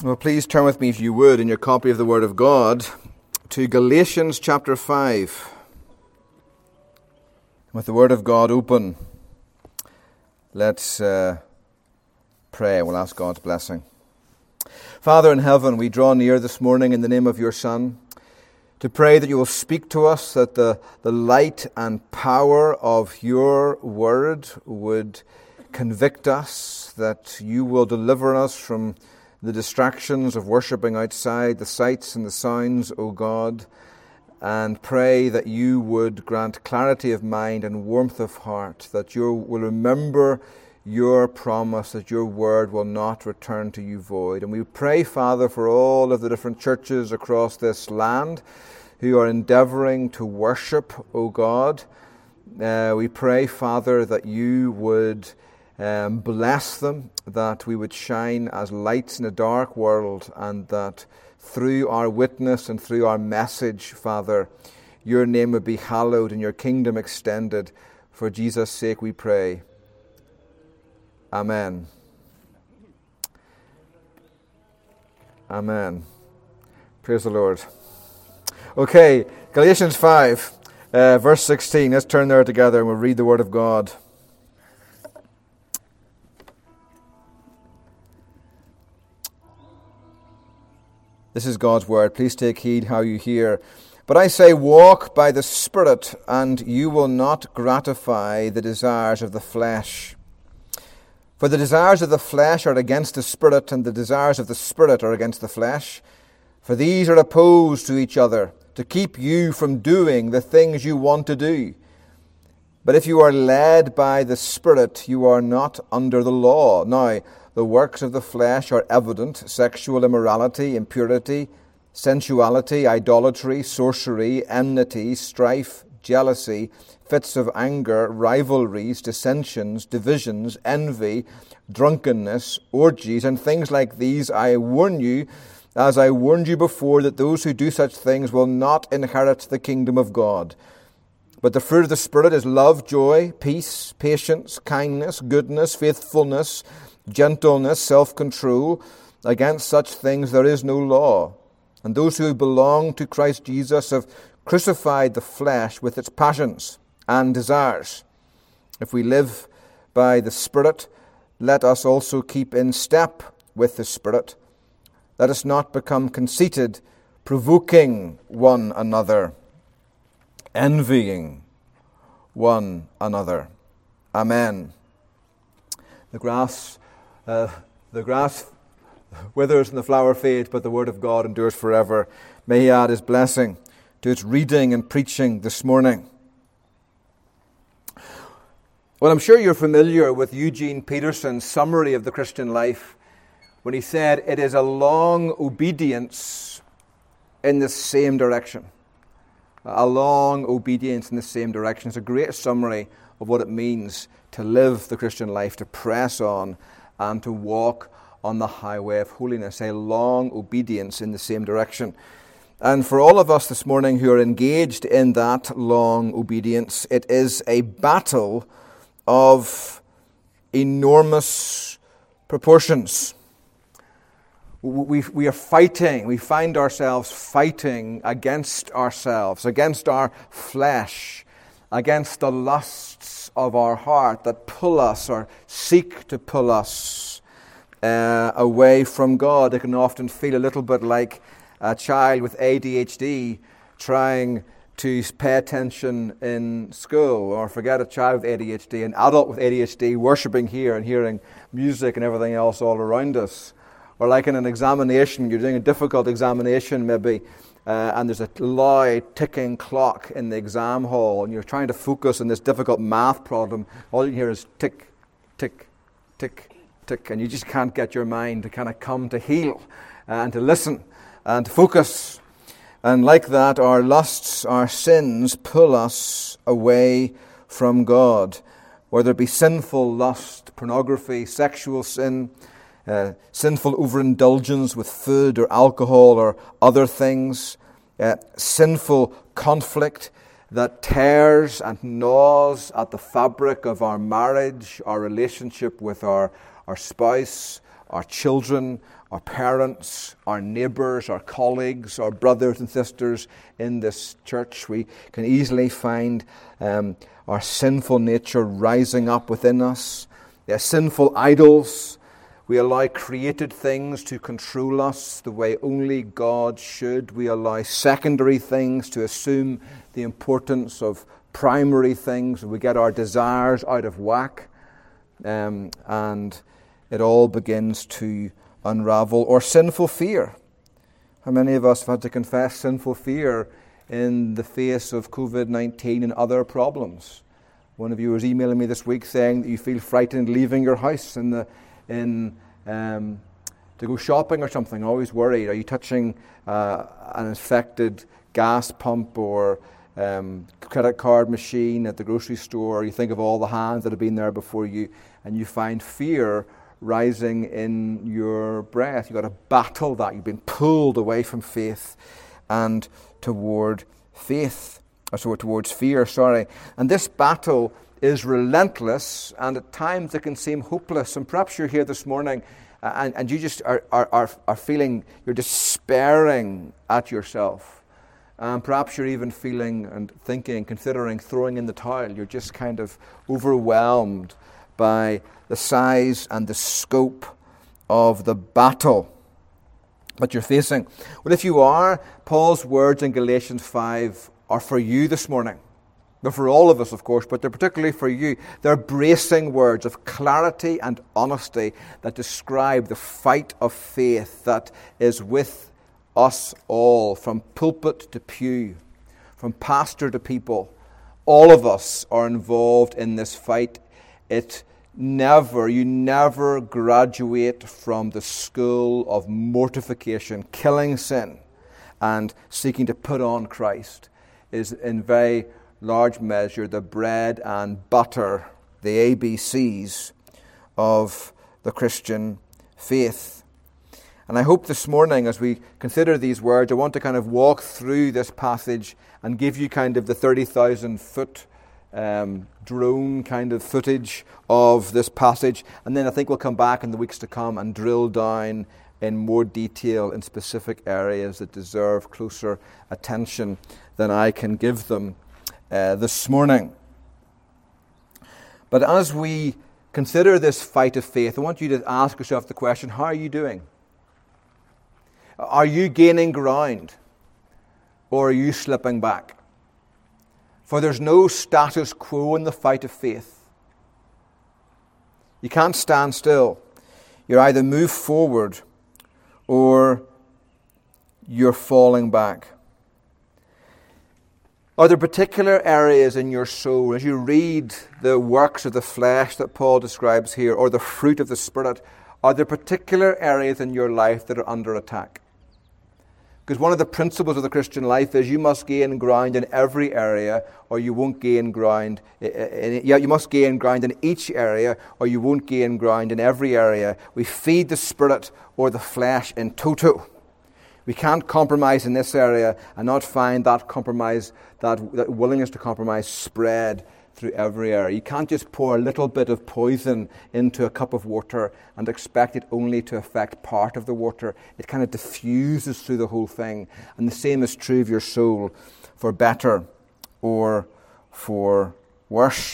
Well, please turn with me, if you would, in your copy of the Word of God, to Galatians chapter 5. With the Word of God open, let's pray. We'll ask God's blessing. Father in heaven, we draw near this morning in the name of your Son to pray that you will speak to us, that the light and power of your Word would convict us, that you will deliver us from the distractions of worshipping outside, the sights and the sounds, O God, and pray that you would grant clarity of mind and warmth of heart, that you will remember your promise, that your word will not return to you void. And we pray, Father, for all of the different churches across this land who are endeavoring to worship, O God. We pray, Father, that you would bless them, that we would shine as lights in a dark world, and that through our witness and through our message, Father, your name would be hallowed and your kingdom extended. For Jesus' sake we pray. Amen. Amen. Praise the Lord. Okay, Galatians 5, verse 16. Let's turn there together and we'll read the Word of God. This is God's word. Please take heed how you hear. But I say, walk by the Spirit, and you will not gratify the desires of the flesh. For the desires of the flesh are against the Spirit, and the desires of the Spirit are against the flesh. For these are opposed to each other, to keep you from doing the things you want to do. But if you are led by the Spirit, you are not under the law. Now, the works of the flesh are evident: sexual immorality, impurity, sensuality, idolatry, sorcery, enmity, strife, jealousy, fits of anger, rivalries, dissensions, divisions, envy, drunkenness, orgies, and things like these. I warn you, as I warned you before, that those who do such things will not inherit the kingdom of God. But the fruit of the Spirit is love, joy, peace, patience, kindness, goodness, faithfulness, gentleness, self-control. Against such things there is no law. And those who belong to Christ Jesus have crucified the flesh with its passions and desires. If we live by the Spirit, let us also keep in step with the Spirit. Let us not become conceited, provoking one another, envying one another. Amen. The grass withers and the flower fades, but the word of God endures forever. May he add his blessing to its reading and preaching this morning. Well, I'm sure you're familiar with Eugene Peterson's summary of the Christian life when he said, it is a long obedience in the same direction. A long obedience in the same direction. It's a great summary of what it means to live the Christian life, to press on and to walk on the highway of holiness. A long obedience in the same direction. And for all of us this morning who are engaged in that long obedience, it is a battle of enormous proportions. We are fighting, we find ourselves fighting against ourselves, against our flesh, against the lusts of our heart that pull us or seek to pull us away from God. It can often feel a little bit like a child with ADHD trying to pay attention in school, or forget a child with ADHD, an adult with ADHD worshipping here and hearing music and everything else all around us. Or like in an examination, you're doing a difficult examination maybe, and there's a loud ticking clock in the exam hall, and you're trying to focus on this difficult math problem. All you hear is tick, tick, tick, tick, and you just can't get your mind to kind of come to heel and to listen and to focus. And like that, our lusts, our sins pull us away from God, whether it be sinful lust, pornography, sexual sin, sinful overindulgence with food or alcohol or other things, sinful conflict that tears and gnaws at the fabric of our marriage, our relationship with our spouse, our children, our parents, our neighbours, our colleagues, our brothers and sisters in this church. We can easily find our sinful nature rising up within us. They're sinful idols. We allow created things to control us the way only God should. We allow secondary things to assume the importance of primary things. We get our desires out of whack. And it all begins to unravel. Or sinful fear. How many of us have had to confess sinful fear in the face of COVID-19 and other problems? One of you was emailing me this week saying that you feel frightened leaving your house to go shopping or something. Always worried. Are you touching an infected gas pump or credit card machine at the grocery store? You think of all the hands that have been there before you, and you find fear rising in your breath. You've got to battle that. You've been pulled away from faith and towards fear. And this battle is relentless, and at times it can seem hopeless. And perhaps you're here this morning and you just are feeling you're despairing at yourself. Perhaps you're even feeling and thinking, considering throwing in the towel. You're just kind of overwhelmed by the size and the scope of the battle that you're facing. Well, if you are, Paul's words in Galatians 5 are for you this morning. They're for all of us, of course, but they're particularly for you. They're bracing words of clarity and honesty that describe the fight of faith that is with us all, from pulpit to pew, from pastor to people. All of us are involved in this fight. You never graduate from the school of mortification. Killing sin and seeking to put on Christ is in very large measure the bread and butter, the ABCs of the Christian faith. And I hope this morning, as we consider these words, I want to kind of walk through this passage and give you kind of the 30,000-foot drone kind of footage of this passage. And then I think we'll come back in the weeks to come and drill down in more detail in specific areas that deserve closer attention than I can give them this morning. But as we consider this fight of faith, I want you to ask yourself the question, how are you doing? Are you gaining ground, or are you slipping back? For there's no status quo in the fight of faith. You can't stand still. You either move forward or you're falling back. Are there particular areas in your soul, as you read the works of the flesh that Paul describes here, or the fruit of the Spirit, are there particular areas in your life that are under attack? Because one of the principles of the Christian life is you must gain ground in every area, or you won't gain ground. You must gain ground in each area, or you won't gain ground in every area. We feed the Spirit or the flesh in toto. We can't compromise in this area and not find that compromise, that willingness to compromise spread through every area. You can't just pour a little bit of poison into a cup of water and expect it only to affect part of the water. It kind of diffuses through the whole thing. And the same is true of your soul, for better or for worse.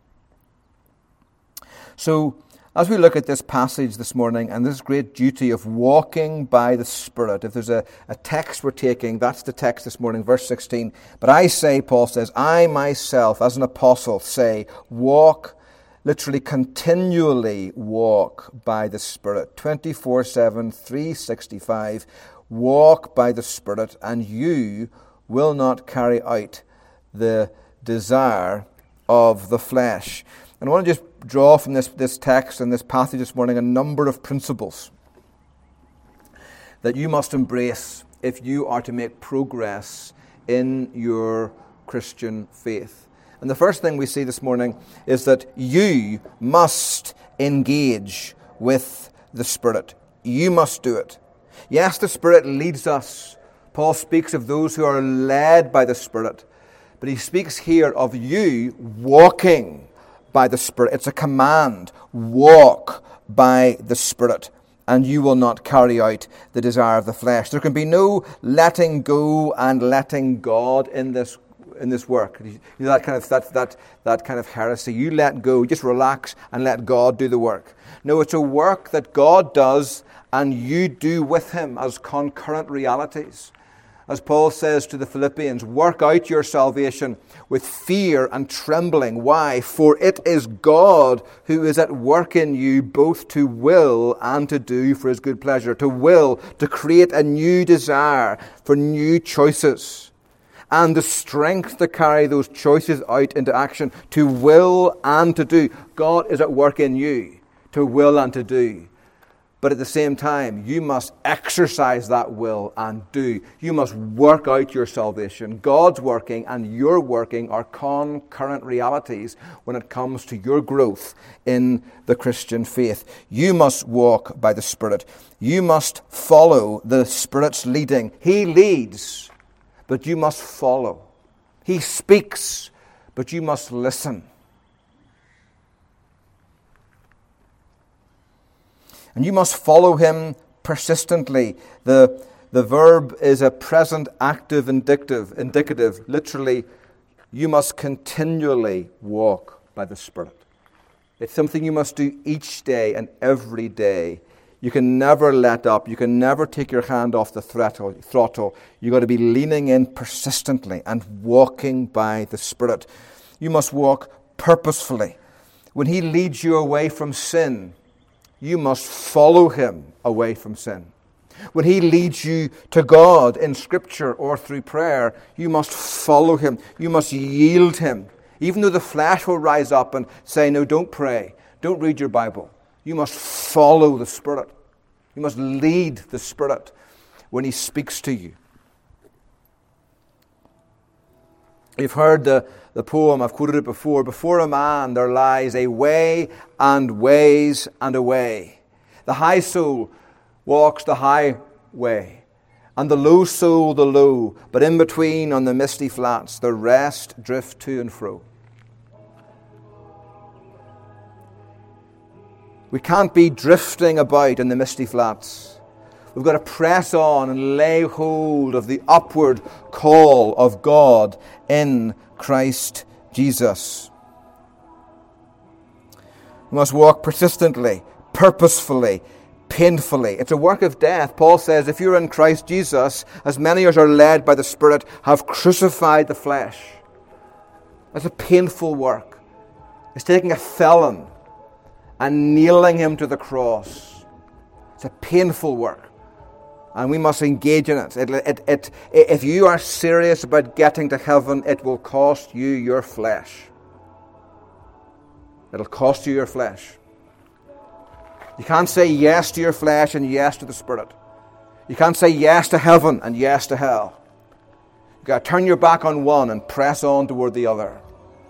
So, as we look at this passage this morning and this great duty of walking by the Spirit, if there's a text we're taking, that's the text this morning, verse 16. But I say, Paul says, I myself, as an apostle, say, walk, literally continually walk by the Spirit. 24/7, 365, walk by the Spirit, and you will not carry out the desire of the flesh. And I want to just draw from this text and this passage this morning a number of principles that you must embrace if you are to make progress in your Christian faith. And the first thing we see this morning is that you must engage with the Spirit. You must do it. Yes, the Spirit leads us. Paul speaks of those who are led by the Spirit. But he speaks here of you walking by the Spirit. It's a command. Walk by the Spirit. and you will not carry out the desire of the flesh. There can be no letting go and letting God in this work. You know, that kind of heresy. You let go, just relax and let God do the work. No, it's a work that God does and you do with him as concurrent realities. As Paul says to the Philippians, work out your salvation with fear and trembling. Why? For it is God who is at work in you both to will and to do for his good pleasure. To will, to create a new desire for new choices. And the strength to carry those choices out into action. To will and to do. God is at work in you to will and to do. But at the same time, you must exercise that will and do. You must work out your salvation. God's working and your working are concurrent realities when it comes to your growth in the Christian faith. You must walk by the Spirit. You must follow the Spirit's leading. He leads, but you must follow. He speaks, but you must listen. And you must follow him persistently. The verb is a present active indicative. Literally, you must continually walk by the Spirit. It's something you must do each day and every day. You can never let up. You can never take your hand off the throttle. You've got to be leaning in persistently and walking by the Spirit. You must walk purposefully. When he leads you away from sin, you must follow him away from sin. When he leads you to God in Scripture or through prayer, you must follow him. You must yield him. Even though the flesh will rise up and say, no, don't pray. Don't read your Bible. You must follow the Spirit. You must lead the Spirit when he speaks to you. You've heard the poem, I've quoted it before. Before a man there lies a way and ways and a way. The high soul walks the high way, and the low soul the low. But in between on the misty flats, the rest drift to and fro. We can't be drifting about in the misty flats. We've got to press on and lay hold of the upward call of God in Christ Jesus. We must walk persistently, purposefully, painfully. It's a work of death. Paul says, if you're in Christ Jesus, as many as are led by the Spirit have crucified the flesh. That's a painful work. It's taking a felon and nailing him to the cross. It's a painful work. And we must engage in it. If you are serious about getting to heaven, it will cost you your flesh. It'll cost you your flesh. You can't say yes to your flesh and yes to the Spirit. You can't say yes to heaven and yes to hell. You've got to turn your back on one and press on toward the other.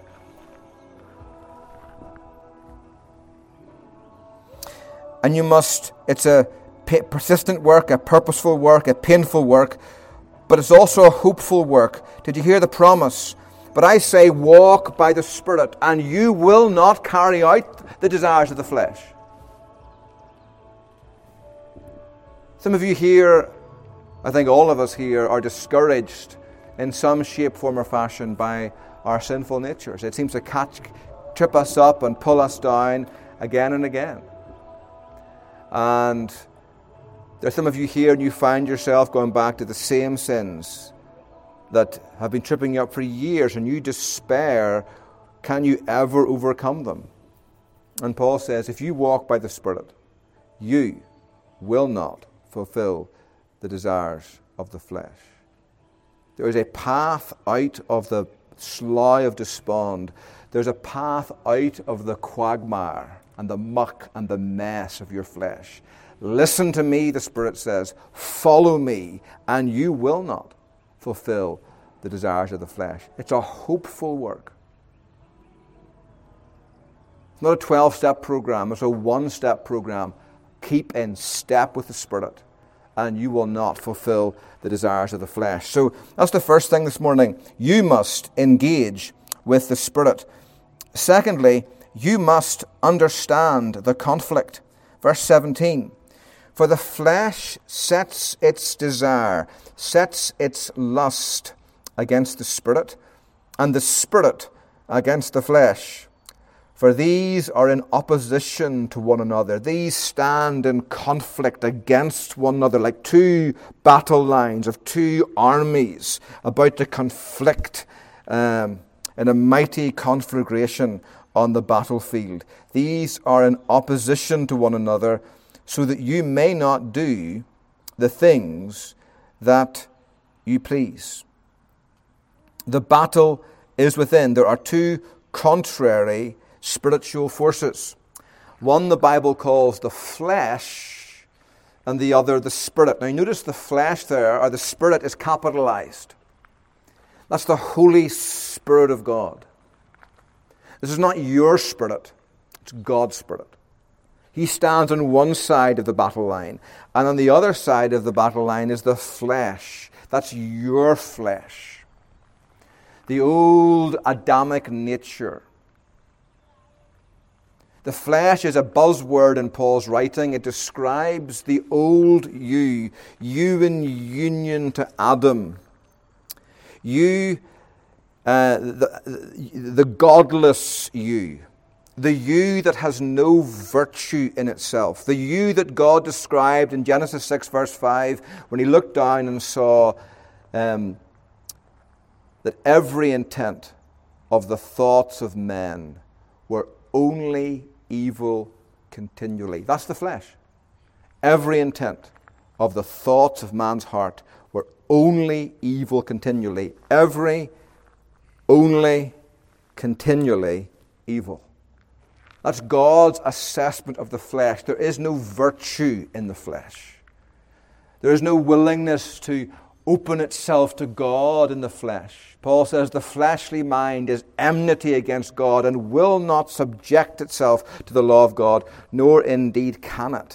And you must, it's a persistent work, a purposeful work, a painful work, but it's also a hopeful work. Did you hear the promise? But I say, walk by the Spirit, and you will not carry out the desires of the flesh. Some of you here, I think all of us here, are discouraged in some shape, form, or fashion by our sinful natures. It seems to trip us up and pull us down again and again. And there's some of you here and you find yourself going back to the same sins that have been tripping you up for years, and you despair, can you ever overcome them? And Paul says, if you walk by the Spirit, you will not fulfill the desires of the flesh. There is a path out of the slough of despond. There's a path out of the quagmire and the muck and the mess of your flesh. Listen to me, the Spirit says. Follow me, and you will not fulfill the desires of the flesh. It's a hopeful work. It's not a 12-step program. It's a one-step program. Keep in step with the Spirit, and you will not fulfill the desires of the flesh. So that's the first thing this morning. You must engage with the Spirit. Secondly, you must understand the conflict. Verse 17. For the flesh sets its desire, sets its lust against the Spirit, and the Spirit against the flesh. For these are in opposition to one another. These stand in conflict against one another, like two battle lines of two armies about to conflict in a mighty conflagration on the battlefield. These are in opposition to one another, so that you may not do the things that you please. The battle is within. There are two contrary spiritual forces. One the Bible calls the flesh, and the other the spirit. Now notice the flesh there, or the spirit, is capitalized. That's the Holy Spirit of God. This is not your spirit, it's God's Spirit. He stands on one side of the battle line, and on the other side of the battle line is the flesh. That's your flesh. The old Adamic nature. The flesh is a buzzword in Paul's writing. It describes the old you in union to Adam. You, the godless you. The you that has no virtue in itself. The you that God described in Genesis 6 verse 5 when he looked down and saw that every intent of the thoughts of men were only evil continually. That's the flesh. Every intent of the thoughts of man's heart were only evil continually. Only, continually evil. That's God's assessment of the flesh. There is no virtue in the flesh. There is no willingness to open itself to God in the flesh. Paul says the fleshly mind is enmity against God and will not subject itself to the law of God, nor indeed can it.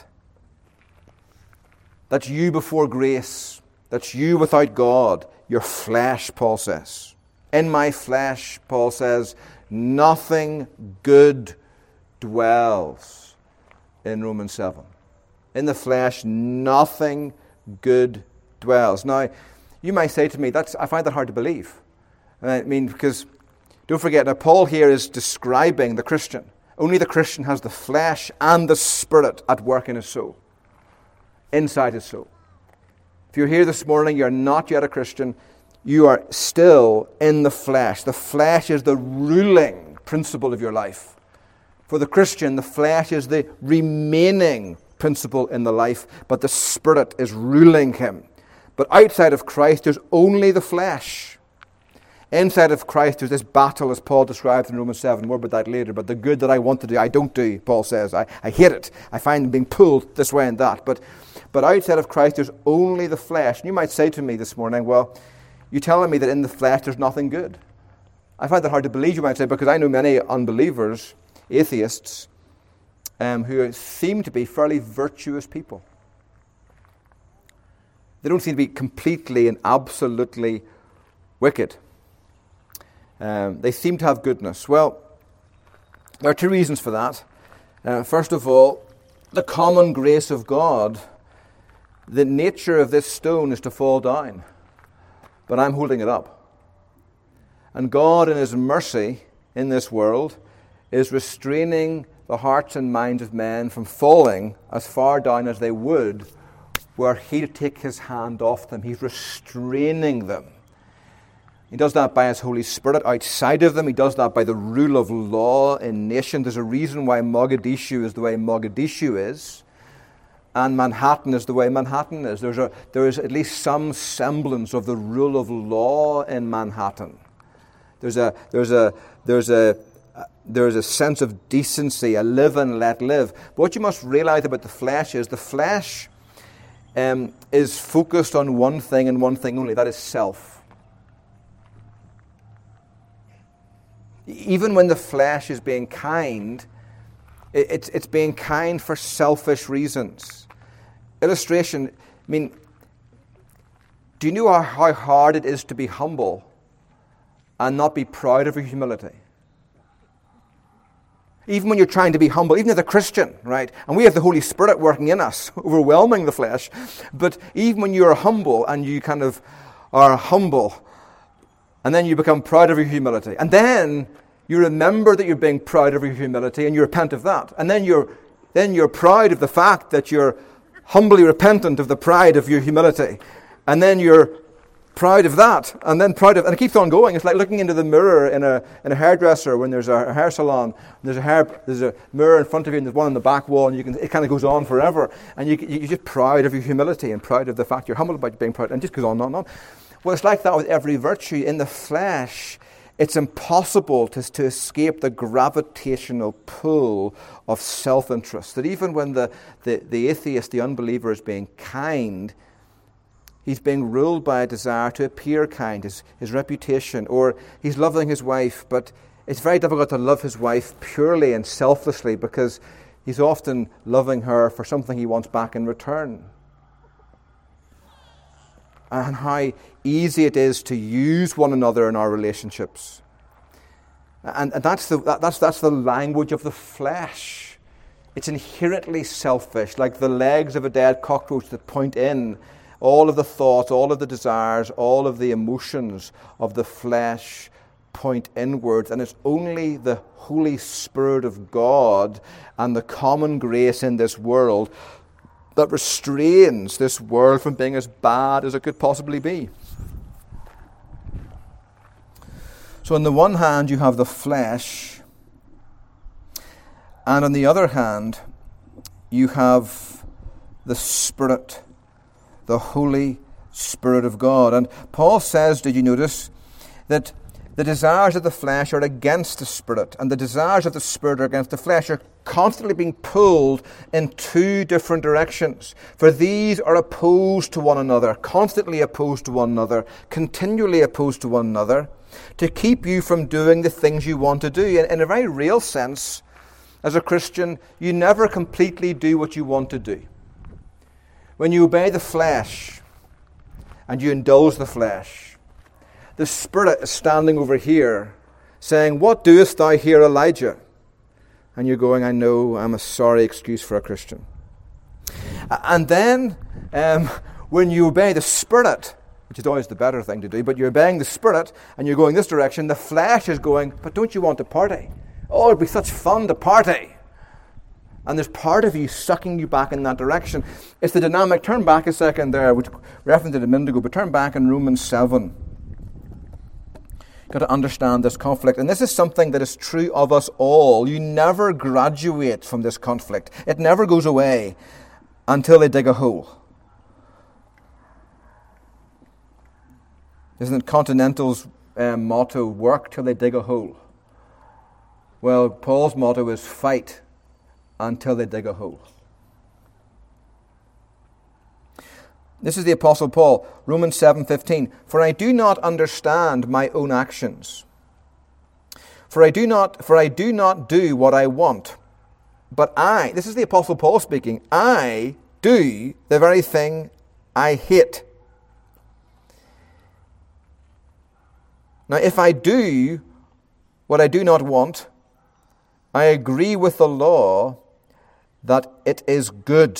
That's you before grace. That's you without God. Your flesh, Paul says. In my flesh, Paul says, nothing good dwells in Romans 7. In the flesh, nothing good dwells. Now, you might say to me, I find that hard to believe. I mean, because don't forget, now Paul here is describing the Christian. Only the Christian has the flesh and the spirit at work in his soul, inside his soul. If you're here this morning, you're not yet a Christian, you are still in the flesh. The flesh is the ruling principle of your life. For the Christian, the flesh is the remaining principle in the life, but the Spirit is ruling him. But outside of Christ, there's only the flesh. Inside of Christ, there's this battle, as Paul describes in Romans 7. More about that later. But the good that I want to do, I don't do, Paul says. I hate it. I find being pulled this way and that. But outside of Christ, there's only the flesh. And you might say to me this morning, well, you're telling me that in the flesh there's nothing good. I find that hard to believe, you might say, because I know many unbelievers, atheists, who seem to be fairly virtuous people. They don't seem to be completely and absolutely wicked. They seem to have goodness. Well, there are two reasons for that. First of all, the common grace of God. The nature of this stone is to fall down, but I'm holding it up. And God, in His mercy in this world, is restraining the hearts and minds of men from falling as far down as they would were He to take His hand off them. He's restraining them. He does that by His Holy Spirit outside of them. He does that by the rule of law in nations. There's a reason why Mogadishu is the way Mogadishu is, and Manhattan is the way Manhattan is. There is at least some semblance of the rule of law in Manhattan. There's a sense of decency, a live and let live. But what you must realize about the flesh is the flesh is focused on one thing and one thing only, that is self. Even when the flesh is being kind, it's being kind for selfish reasons. Illustration, I mean, do you know how hard it is to be humble and not be proud of your humility? Even when you're trying to be humble, even as a Christian, right? And we have the Holy Spirit working in us, overwhelming the flesh. But even when you're humble and you kind of are humble, and then you become proud of your humility, and then you remember that you're being proud of your humility and you repent of that. And then you're proud of the fact that you're humbly repentant of the pride of your humility. And then you're proud of that, and then proud of, and it keeps on going. It's like looking into the mirror in a hairdresser when there's a hair salon. There's a mirror in front of you, and there's one on the back wall, and it kind of goes on forever. And you're just proud of your humility and proud of the fact you're humble about being proud, and it just goes on and on. Well, it's like that with every virtue. In the flesh, it's impossible to escape the gravitational pull of self-interest. That even when the atheist, the unbeliever, is being kind, he's being ruled by a desire to appear kind, his reputation, or he's loving his wife, but it's very difficult to love his wife purely and selflessly because he's often loving her for something he wants back in return. And how easy it is to use one another in our relationships. And that's the language of the flesh. It's inherently selfish, like the legs of a dead cockroach that point in. All of the thoughts, all of the desires, all of the emotions of the flesh point inwards. And it's only the Holy Spirit of God and the common grace in this world that restrains this world from being as bad as it could possibly be. So on the one hand, you have the flesh, and on the other hand, you have the Spirit, the Holy Spirit of God. And Paul says, did you notice, that the desires of the flesh are against the Spirit, and the desires of the Spirit are against the flesh, are constantly being pulled in two different directions. For these are opposed to one another, constantly opposed to one another, continually opposed to one another, to keep you from doing the things you want to do. In a very real sense, as a Christian, you never completely do what you want to do. When you obey the flesh and you indulge the flesh, the Spirit is standing over here saying, "What doest thou here, Elijah?" And you're going, "I know, I'm a sorry excuse for a Christian." And then when you obey the Spirit, which is always the better thing to do, but you're obeying the Spirit and you're going this direction, the flesh is going, "But don't you want to party? Oh, it'd be such fun to party." And there's part of you sucking you back in that direction. It's the dynamic. Turn back a second there, which referenced it a minute ago, but turn back in Romans 7. You've got to understand this conflict. And this is something that is true of us all. You never graduate from this conflict. It never goes away until they dig a hole. Isn't it Continental's motto, work till they dig a hole? Well, Paul's motto is fight until they dig a hole. This is the Apostle Paul, Romans 7:15. For I do not understand my own actions. For I do not do what I want. But this is the Apostle Paul speaking, I do the very thing I hate. Now, if I do what I do not want, I agree with the law that it is good.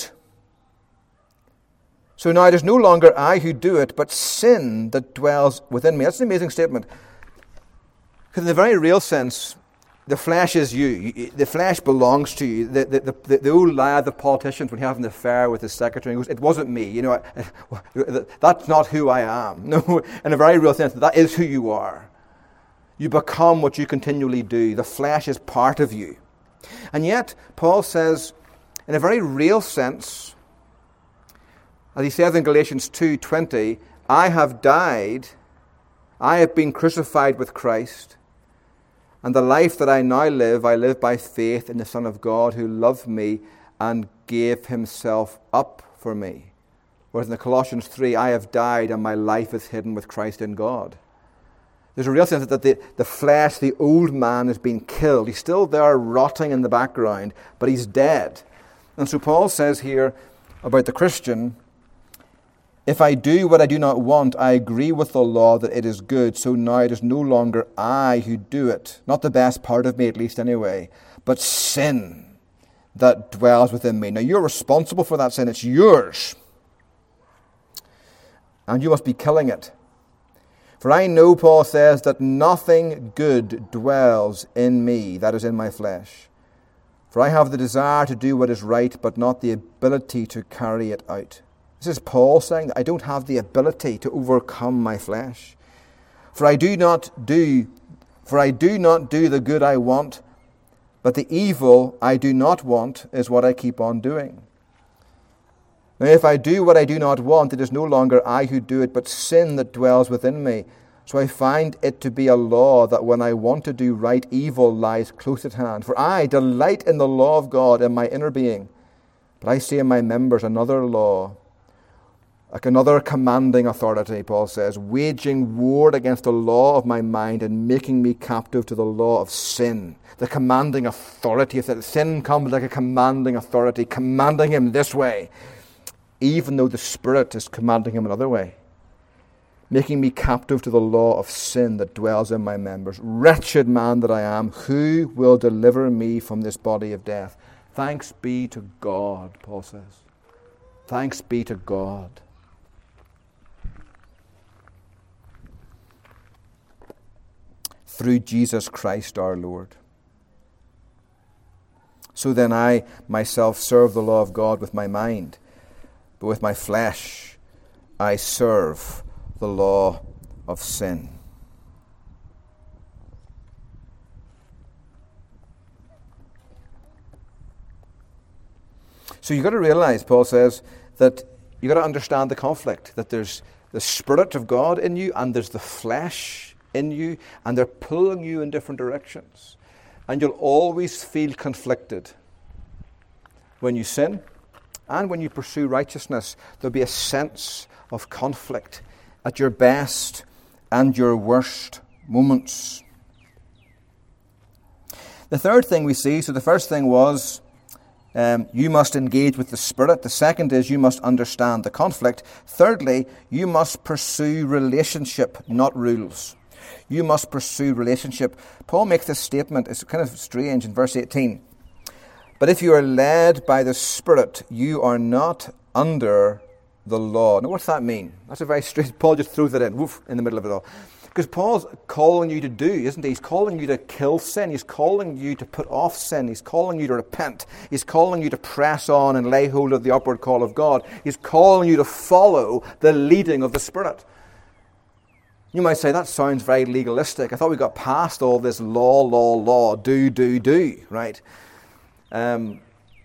So now it is no longer I who do it, but sin that dwells within me. That's an amazing statement. Because in the very real sense, the flesh is you. The flesh belongs to you. The old lad, the politician, when he having an affair with his secretary, he goes, "It wasn't me. You know, that's not who I am." No, in a very real sense, that is who you are. You become what you continually do. The flesh is part of you. And yet, Paul says, in a very real sense, as he says in Galatians 2:20, I have died, I have been crucified with Christ, and the life that I now live, I live by faith in the Son of God who loved me and gave himself up for me. Whereas in the Colossians 3, I have died and my life is hidden with Christ in God. There's a real sense that the flesh, the old man, has been killed. He's still there rotting in the background, but he's dead. And so Paul says here about the Christian, If I do what I do not want, I agree with the law that it is good. So now it is no longer I who do it, not the best part of me at least anyway, but sin that dwells within me. Now you're responsible for that sin. It's yours. And you must be killing it. For I know, Paul says, that nothing good dwells in me, that is in my flesh. For I have the desire to do what is right, but not the ability to carry it out. This is Paul saying that I don't have the ability to overcome my flesh. For I do not do the good I want, but the evil I do not want is what I keep on doing. Now, if I do what I do not want, it is no longer I who do it, but sin that dwells within me. So I find it to be a law that when I want to do right, evil lies close at hand. For I delight in the law of God in my inner being. But I see in my members another law, like another commanding authority, Paul says, waging war against the law of my mind and making me captive to the law of sin. The commanding authority. If sin comes like a commanding authority, commanding him this way, even though the Spirit is commanding him another way, making me captive to the law of sin that dwells in my members. Wretched man that I am, who will deliver me from this body of death? Thanks be to God, Paul says. Thanks be to God. Through Jesus Christ our Lord. So then I myself serve the law of God with my mind, but with my flesh I serve the law of sin. So you've got to realize, Paul says, that you've got to understand the conflict, that there's the Spirit of God in you and there's the flesh in you, and they're pulling you in different directions. And you'll always feel conflicted when you sin and when you pursue righteousness. There'll be a sense of conflict at your best and your worst moments. The third thing we see, so the first thing was you must engage with the Spirit. The second is you must understand the conflict. Thirdly, you must pursue relationship, not rules. You must pursue relationship. Paul makes this statement, it's kind of strange, in verse 18. But if you are led by the Spirit, you are not under the law. Now, what's that mean? That's a very strange. Paul just throws it in, woof, in the middle of it all. Because Paul's calling you to do, isn't he? He's calling you to kill sin. He's calling you to put off sin. He's calling you to repent. He's calling you to press on and lay hold of the upward call of God. He's calling you to follow the leading of the Spirit. You might say, that sounds very legalistic. I thought we got past all this law, do, right? And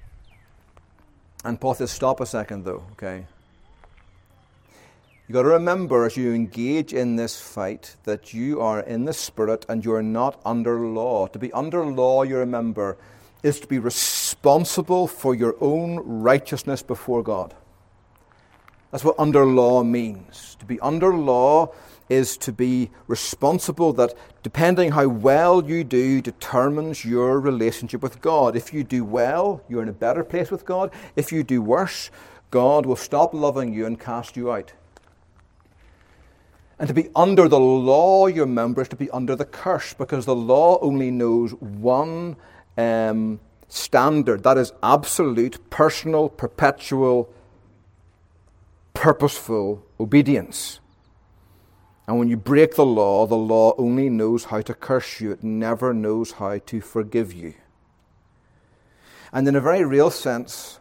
Paul says, stop a second though, okay? You've got to remember as you engage in this fight that you are in the Spirit and you are not under law. To be under law, you remember, is to be responsible for your own righteousness before God. That's what under law means. To be under law is to be responsible, that depending how well you do determines your relationship with God. If you do well, you're in a better place with God. If you do worse, God will stop loving you and cast you out. And to be under the law, you remember, is to be under the curse, because the law only knows one standard. That is absolute, personal, perpetual, purposeful obedience. And when you break the law only knows how to curse you. It never knows how to forgive you. And in a very real sense,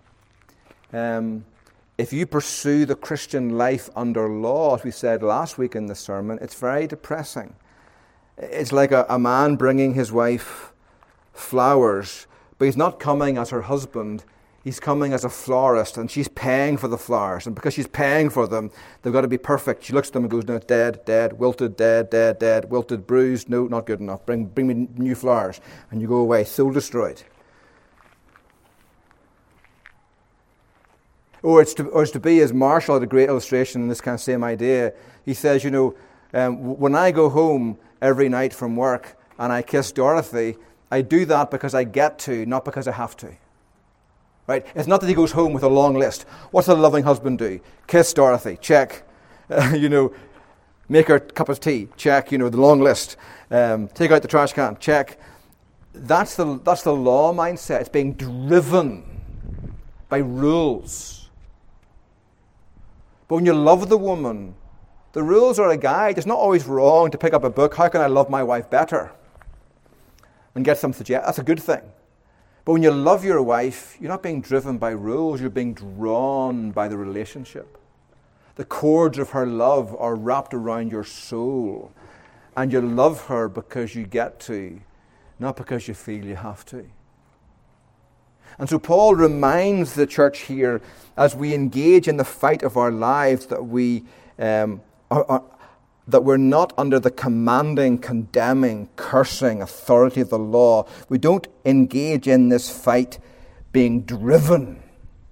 if you pursue the Christian life under law, as we said last week in the sermon, it's very depressing. It's like a man bringing his wife flowers, but he's not coming as her husband. He's coming as a florist, and she's paying for the flowers. And because she's paying for them, they've got to be perfect. She looks at them and goes, no, dead, wilted, dead, wilted, bruised. No, not good enough. Bring me new flowers. And you go away, soul destroyed. Or it's to be, as Marshall had a great illustration in this kind of same idea. He says, when I go home every night from work and I kiss Dorothy, I do that because I get to, not because I have to. Right? It's not that he goes home with a long list. What's a loving husband do? Kiss Dorothy, check. Make her a cup of tea, check. The long list. Take out the trash can, check. That's the law mindset. It's being driven by rules. But when you love the woman, the rules are a guide. It's not always wrong to pick up a book. How can I love my wife better? And get some suggestions. That's a good thing. But when you love your wife, you're not being driven by rules. You're being drawn by the relationship. The cords of her love are wrapped around your soul. And you love her because you get to, not because you feel you have to. And so Paul reminds the church here, as we engage in the fight of our lives, that that we're not under the commanding, condemning, cursing authority of the law. We don't engage in this fight being driven.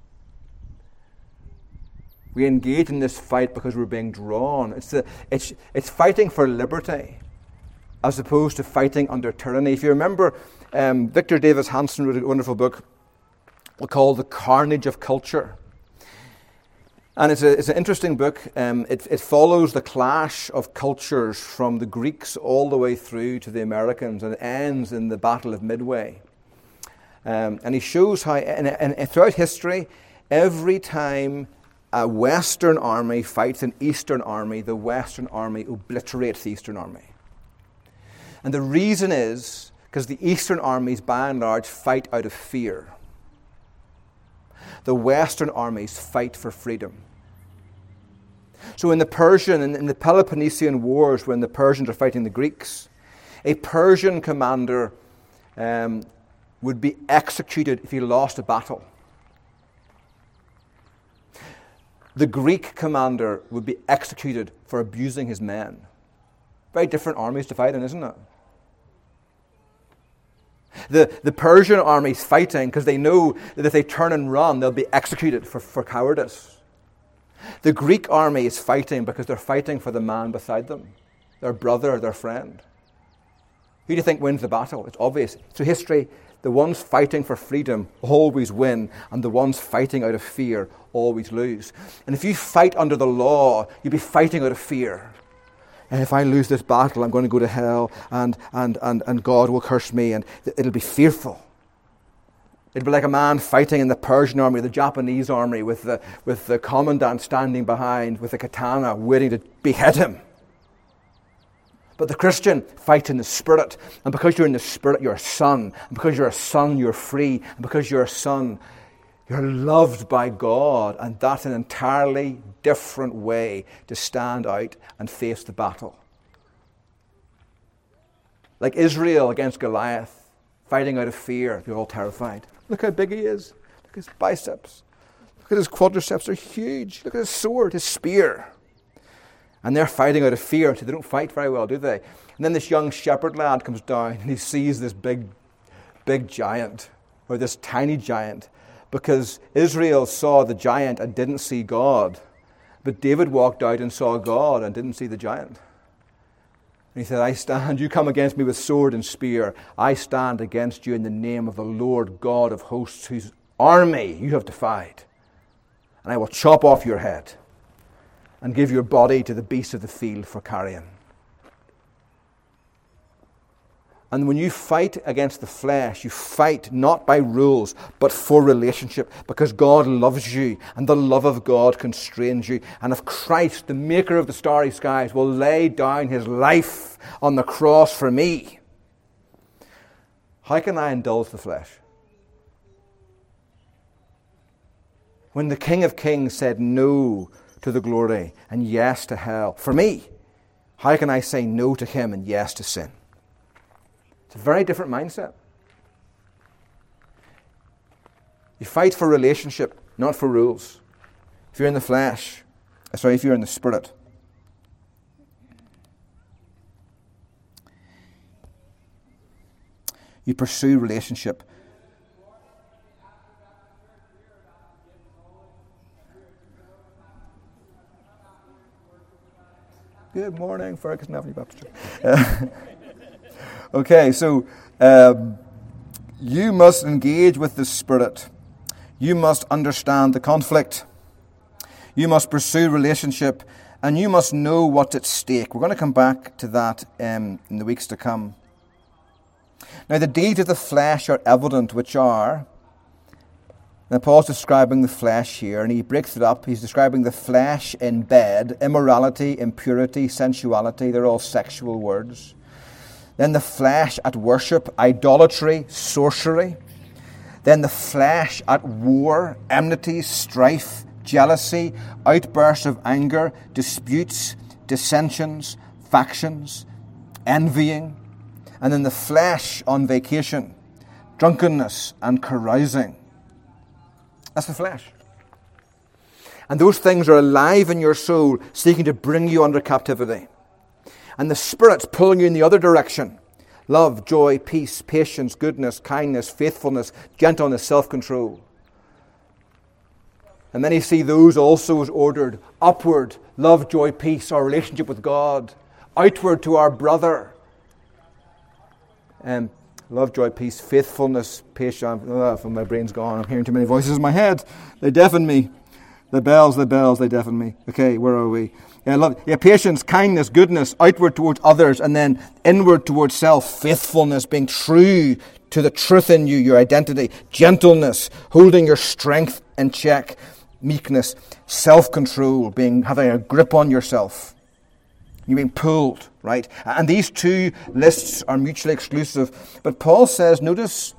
We engage in this fight because we're being drawn. It's fighting for liberty as opposed to fighting under tyranny. If you remember, Victor Davis Hanson wrote a wonderful book called The Carnage of Culture. And it's an interesting book. It follows the clash of cultures from the Greeks all the way through to the Americans, and it ends in the Battle of Midway. And he shows how, and throughout history, every time a Western army fights an Eastern army, the Western army obliterates the Eastern army. And the reason is because the Eastern armies, by and large, fight out of fear. The Western armies fight for freedom. So in the Persian, in the Peloponnesian Wars, when the Persians are fighting the Greeks, a Persian commander would be executed if he lost a battle. The Greek commander would be executed for abusing his men. Very different armies to fight in, isn't it? The Persian army's fighting because they know that if they turn and run, they'll be executed for cowardice. The Greek army is fighting because they're fighting for the man beside them, their brother, their friend. Who do you think wins the battle? It's obvious. Through history, the ones fighting for freedom always win, and the ones fighting out of fear always lose. And if you fight under the law, you'll be fighting out of fear. And if I lose this battle, I'm going to go to hell, and God will curse me, and it'll be fearful. It'd be like a man fighting in the Persian army, the Japanese army, with the commandant standing behind with a katana waiting to behead him. But the Christian fights in the Spirit. And because you're in the Spirit, you're a son. And because you're a son, you're free. And because you're a son, you're loved by God. And that's an entirely different way to stand out and face the battle. Like Israel against Goliath, fighting out of fear. They're all terrified. Look how big he is. Look at his biceps. Look at his quadriceps. They're huge. Look at his sword, his spear. And they're fighting out of fear. So they don't fight very well, do they? And then this young shepherd lad comes down and he sees this big giant, or this tiny giant, because Israel saw the giant and didn't see God. But David walked out and saw God and didn't see the giant. And he said, I stand, you come against me with sword and spear. I stand against you in the name of the Lord God of hosts, whose army you have defied. And I will chop off your head and give your body to the beasts of the field for carrion. And when you fight against the flesh, you fight not by rules, but for relationship, because God loves you, and the love of God constrains you. And if Christ, the maker of the starry skies, will lay down his life on the cross for me, how can I indulge the flesh? When the King of Kings said no to the glory and yes to hell, for me, how can I say no to him and yes to sin? It's a very different mindset. You fight for relationship, not for rules. If you're in the flesh, if you're in the Spirit. You pursue relationship. Good morning, Ferguson Avenue Baptist Church. Okay, so you must engage with the Spirit. You must understand the conflict. You must pursue relationship, and you must know what's at stake. We're going to come back to that in the weeks to come. Now, the deeds of the flesh are evident, which are... Now, Paul's describing the flesh here, and he breaks it up. He's describing the flesh in bed, immorality, impurity, sensuality. They're all sexual words. Then the flesh at worship, idolatry, sorcery. Then the flesh at war, enmity, strife, jealousy, outbursts of anger, disputes, dissensions, factions, envying. And then the flesh on vacation, drunkenness and carousing. That's the flesh. And those things are alive in your soul, seeking to bring you under captivity. And the Spirit's pulling you in the other direction. Love, joy, peace, patience, goodness, kindness, faithfulness, gentleness, self-control. And then you see those also as ordered upward. Love, joy, peace, our relationship with God. Outward to our brother. Love, joy, peace, faithfulness, patience. My brain's gone. I'm hearing too many voices in my head. They deafen me. The bells, they deafen me. Okay, where are we? Patience, kindness, goodness, outward towards others, and then inward towards self. Faithfulness, being true to the truth in you, your identity. Gentleness, holding your strength in check. Meekness, self-control, having a grip on yourself. You're being pulled, right? And these two lists are mutually exclusive. But Paul says, notice,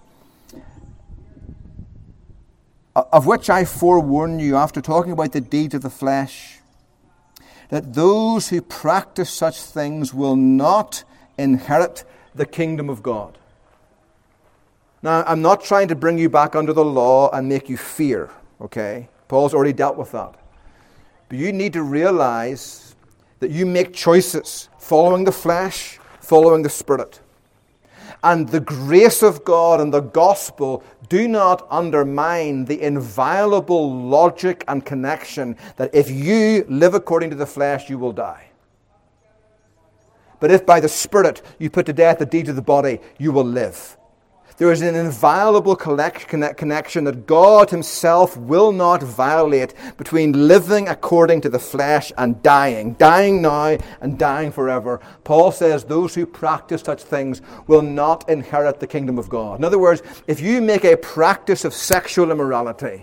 of which I forewarn you, after talking about the deeds of the flesh, that those who practice such things will not inherit the kingdom of God. Now, I'm not trying to bring you back under the law and make you fear, okay? Paul's already dealt with that. But you need to realize that you make choices following the flesh, following the Spirit. And the grace of God and the gospel do not undermine the inviolable logic and connection that if you live according to the flesh, you will die. But if by the Spirit you put to death the deeds of the body, you will live. There is an inviolable connection that God himself will not violate between living according to the flesh and dying. Dying now and dying forever. Paul says those who practice such things will not inherit the kingdom of God. In other words, if you make a practice of sexual immorality,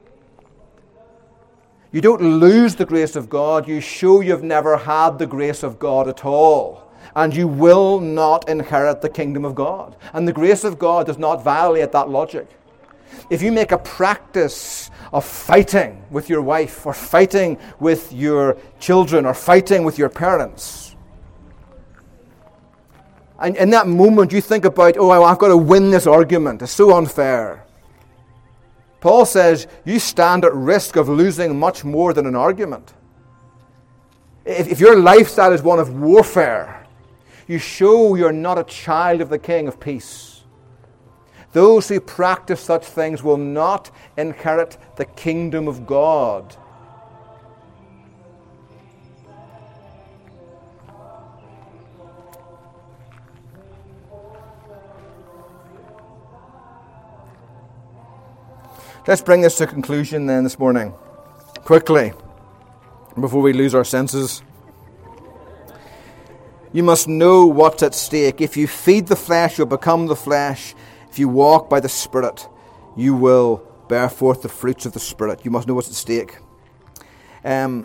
you don't lose the grace of God. You show you've never had the grace of God at all. And you will not inherit the kingdom of God. And the grace of God does not violate that logic. If you make a practice of fighting with your wife, or fighting with your children, or fighting with your parents, and in that moment you think about, I've got to win this argument, it's so unfair. Paul says you stand at risk of losing much more than an argument. If your lifestyle is one of warfare, you show you're not a child of the King of Peace. Those who practice such things will not inherit the kingdom of God. Let's bring this to a conclusion then this morning, quickly, before we lose our senses. You must know what's at stake. If you feed the flesh, you'll become the flesh. If you walk by the Spirit, you will bear forth the fruits of the Spirit. You must know what's at stake. Let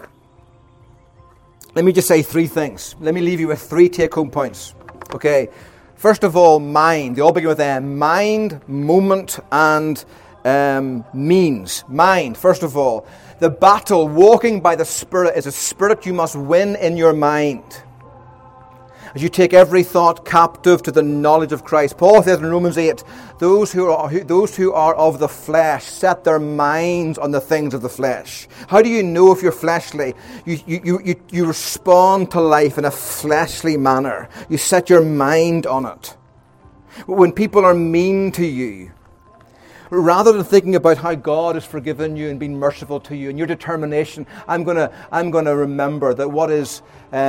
me just say three things. Let me leave you with three take-home points. Okay. First of all, mind. They all begin with M. Mind, moment, and means. Mind, first of all. The battle, walking by the Spirit, is a spirit you must win in your mind. As you take every thought captive to the knowledge of Christ. Paul says in Romans 8, those who are of the flesh set their minds on the things of the flesh. How do you know if you're fleshly? You respond to life in a fleshly manner. You set your mind on it. When people are mean to you, rather than thinking about how God has forgiven you and been merciful to you and your determination, I'm gonna remember that what is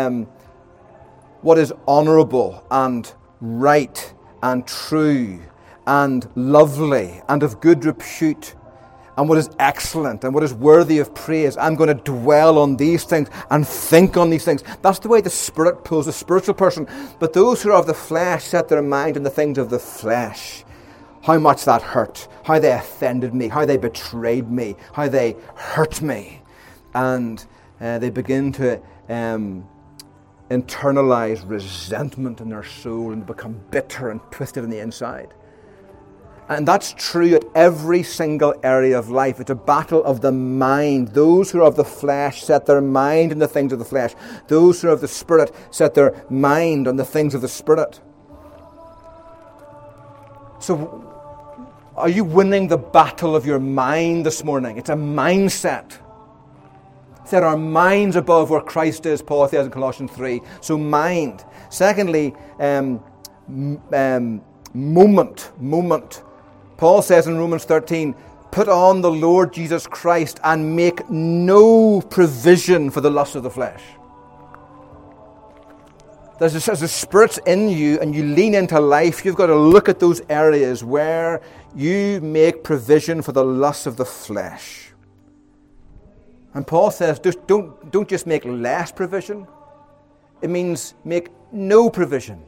honourable and right and true and lovely and of good repute and what is excellent and what is worthy of praise. I'm going to dwell on these things and think on these things. That's the way the Spirit pulls the spiritual person. But those who are of the flesh set their mind on the things of the flesh. How much that hurt, how they offended me, how they betrayed me, how they hurt me. And they begin to internalize resentment in their soul and become bitter and twisted on the inside. And that's true at every single area of life. It's a battle of the mind. Those who are of the flesh set their mind on the things of the flesh. Those who are of the Spirit set their mind on the things of the Spirit. So, are you winning the battle of your mind this morning? It's a mindset. Set our minds above where Christ is, Paul says in Colossians 3. So mind. Secondly, moment. Paul says in Romans 13, put on the Lord Jesus Christ and make no provision for the lust of the flesh. As the Spirit's in you and you lean into life, you've got to look at those areas where you make provision for the lust of the flesh. And Paul says, don't just make less provision. It means make no provision.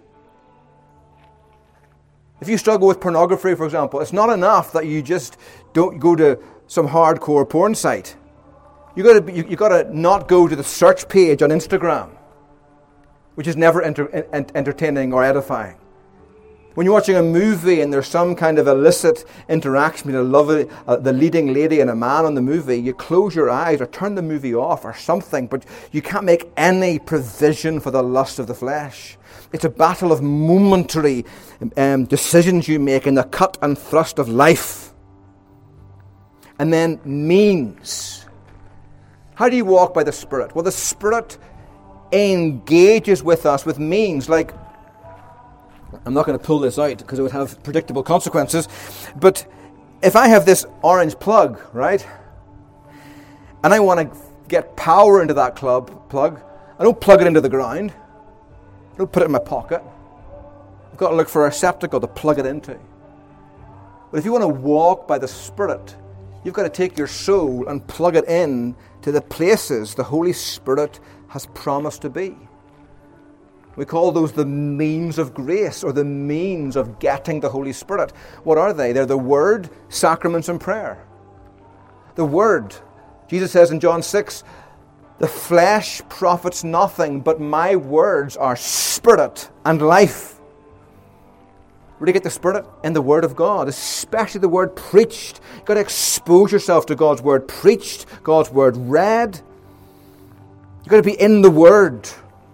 If you struggle with pornography, for example, it's not enough that you just don't go to some hardcore porn site. You've got to not go to the search page on Instagram, which is never entertaining or edifying. When you're watching a movie and there's some kind of illicit interaction between the leading lady and a man on the movie, you close your eyes or turn the movie off or something, but you can't make any provision for the lust of the flesh. It's a battle of momentary decisions you make in the cut and thrust of life. And then means. How do you walk by the Spirit? Well, the Spirit engages with us with means like, I'm not going to pull this out because it would have predictable consequences, but if I have this orange plug, right, and I want to get power into that plug, I don't plug it into the ground. I don't put it in my pocket. I've got to look for a receptacle to plug it into. But if you want to walk by the Spirit, you've got to take your soul and plug it in to the places the Holy Spirit has promised to be. We call those the means of grace or the means of getting the Holy Spirit. What are they? They're the Word, sacraments, and prayer. The Word. Jesus says in John 6, the flesh profits nothing, but my words are spirit and life. Where do you get the Spirit? In the Word of God, especially the Word preached. You've got to expose yourself to God's Word preached, God's Word read. You've got to be in the Word.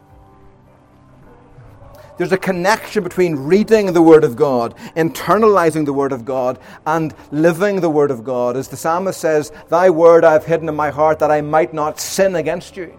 There's a connection between reading the Word of God, internalizing the Word of God, and living the Word of God. As the psalmist says, thy word I have hidden in my heart that I might not sin against you.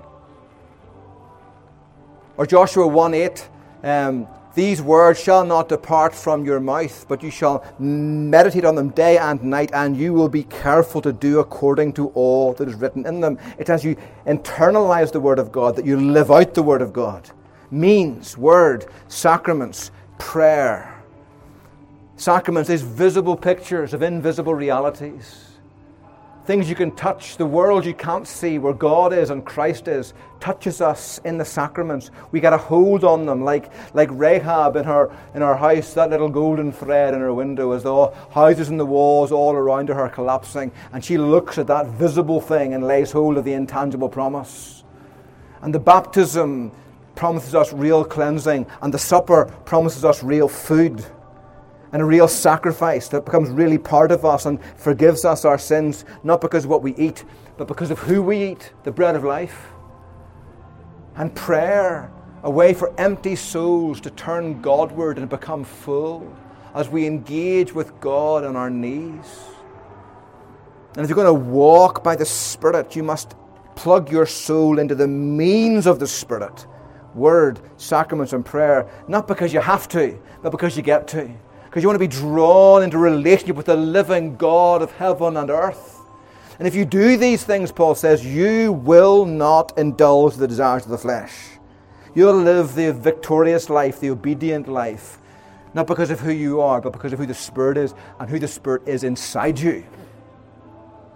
Or Joshua 1:8, these words shall not depart from your mouth, but you shall meditate on them day and night, and you will be careful to do according to all that is written in them. It's as you internalize the Word of God that you live out the Word of God. Means, word, sacraments, prayer. Sacraments is visible pictures of invisible realities. Things you can touch, the world you can't see, where God is and Christ is, touches us in the sacraments. We get a hold on them, like Rahab in her house, that little golden thread in her window, as the houses and the walls all around her are collapsing, and she looks at that visible thing and lays hold of the intangible promise. And the baptism promises us real cleansing, and the supper promises us real food and a real sacrifice that becomes really part of us and forgives us our sins, not because of what we eat, but because of who we eat, the bread of life. And prayer, a way for empty souls to turn Godward and become full as we engage with God on our knees. And if you're going to walk by the Spirit, you must plug your soul into the means of the Spirit. Word, sacraments, and prayer, not because you have to, but because you get to. Because you want to be drawn into relationship with the living God of heaven and earth. And if you do these things, Paul says, you will not indulge the desires of the flesh. You'll live the victorious life, the obedient life, not because of who you are, but because of who the Spirit is and who the Spirit is inside you.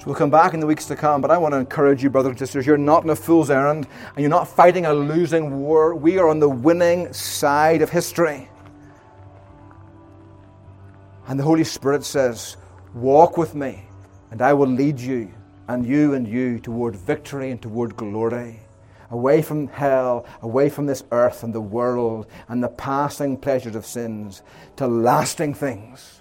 So we'll come back in the weeks to come, but I want to encourage you, brothers and sisters, you're not in a fool's errand, and you're not fighting a losing war. We are on the winning side of history. And the Holy Spirit says, walk with me, and I will lead you and you toward victory and toward glory. Away from hell, away from this earth and the world and the passing pleasures of sins, to lasting things.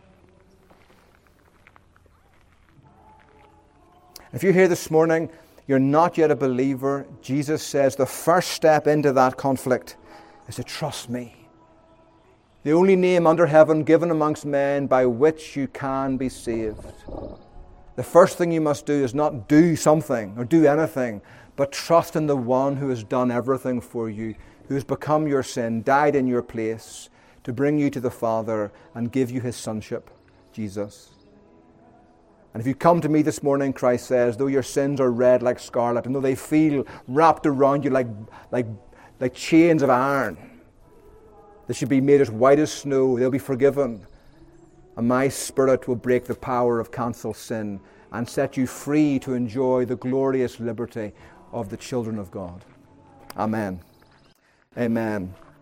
If you're here this morning, you're not yet a believer, Jesus says the first step into that conflict is to trust me. The only name under heaven given amongst men by which you can be saved. The first thing you must do is not do something or do anything, but trust in the one who has done everything for you, who has become your sin, died in your place, to bring you to the Father and give you his sonship, Jesus. And if you come to me this morning, Christ says, though your sins are red like scarlet, and though they feel wrapped around you like chains of iron, they should be made as white as snow, they'll be forgiven. And my Spirit will break the power of cancelled sin and set you free to enjoy the glorious liberty of the children of God. Amen. Amen.